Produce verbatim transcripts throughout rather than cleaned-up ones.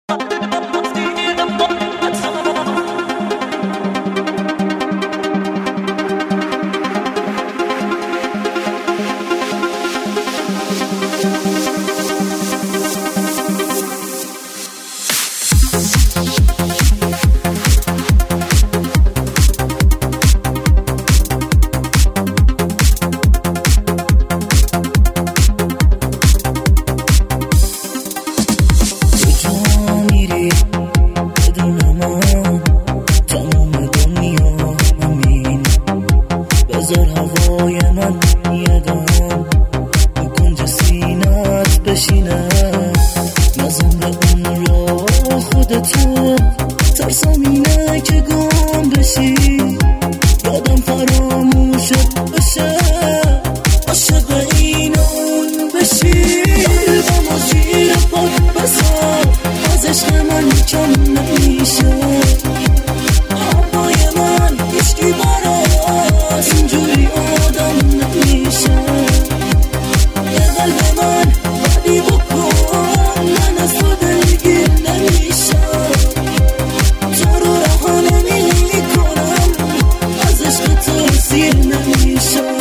بذار هوای من یه دم به کنج سینت بشینه، نزن به اون را خودتو، ترسم اینه که گم بشی، یادم فراموشت بشه، عاشق این اون بشی. قلبم و زیر پات بذار، از عشق من کم نمیشه، هوای من هیچکی براز اینجوری آدم نمیشه. یه قلب من بدی بکن، من از تو دلگیر نمیشم، تو رو رها نمی کنم، از عشق تو سیر نمیشم.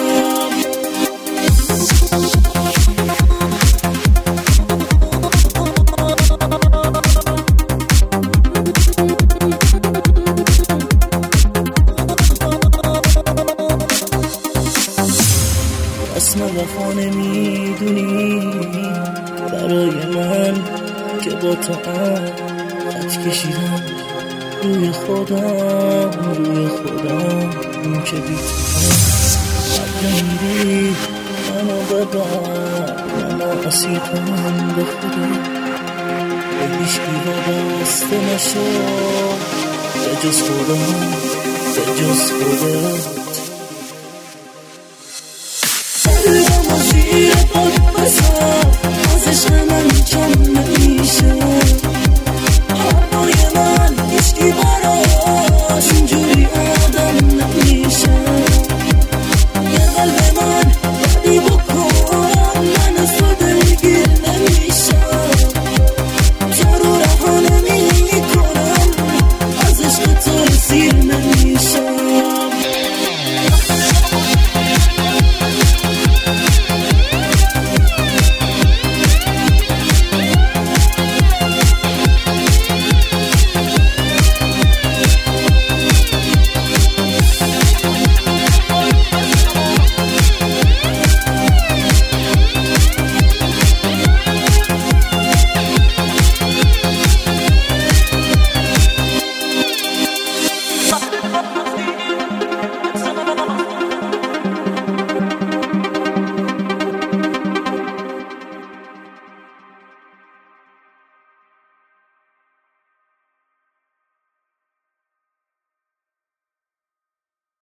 اسم وفا نمیدونی برای من که با تو هم خط کشیدم روی خودم، روی خودم اون که بی تو هم میری منو ببر، منو اسیر کنم به خودم، به هیچکی وابسته نشو به جز خودم، به جز خودت. قلبم و زیر پات بذار، از عشق من کم نمیشه،